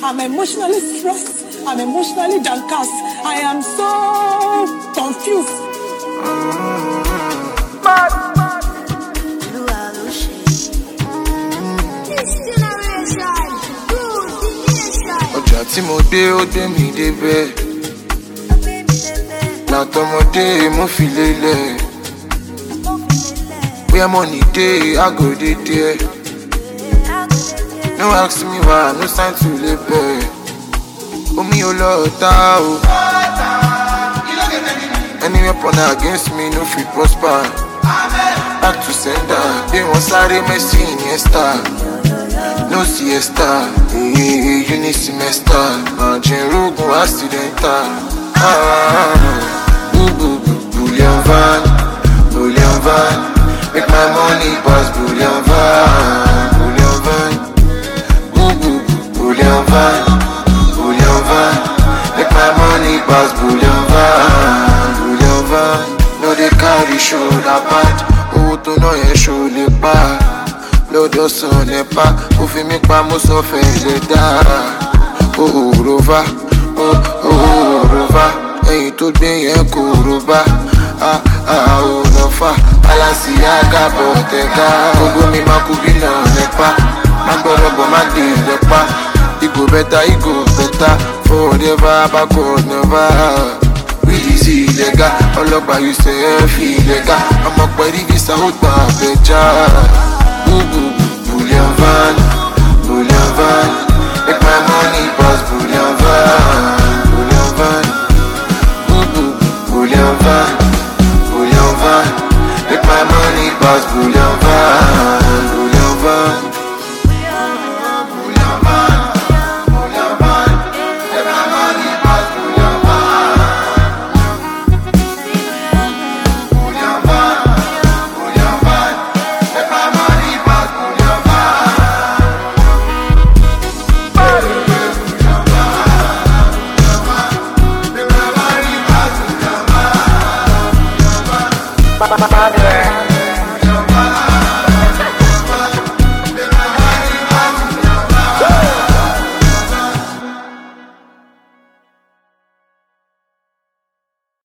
I'm emotionally stressed. I'm emotionally downcast. I am so confused. Ọjà tí mo dé ó dé mi débẹ̀, látọmọdé mo fi lélẹ̀. Where money dey, I go dey there. No ask me why, no sign to labor. Omi o lọ ta o. Any weapon against me no fit prosper. Back to sender, they want sáré Messi Iniesta. No siesta, uni semester. Margin rogun accidental. Bullion van, bullion van. Make my money pass bullion van, bullion van. Bullion van, bullion van. Make my money pass bullion van, bullion van. No dey carry shoulder pad, owó tó ná yẹn ṣó lè pa. Lọ́dọ̀ sàn nípa, ó fi mí pa mo sọ fẹ́ lè dá. Òròva, òròva, ẹ̀yìn tó gbé yẹn kò ròbá. Òròfà, Balenciaga Bottega. Gbogbo mi máa kú bí náà nípa, má gbọ́dọ̀ bọ̀ má dé ìlẹ́pà. Igo better, forever, backward never. Really see illegal, ọlọ́pàá you say fi illegal. Ọmọ pẹ̀lú visa ó gbà bẹ̀já. Bullion van, bullion van. Make my money pass bullion van, bullion van. Bullion van, bullion van. Make my money pass bullion van, bullion van. Padre.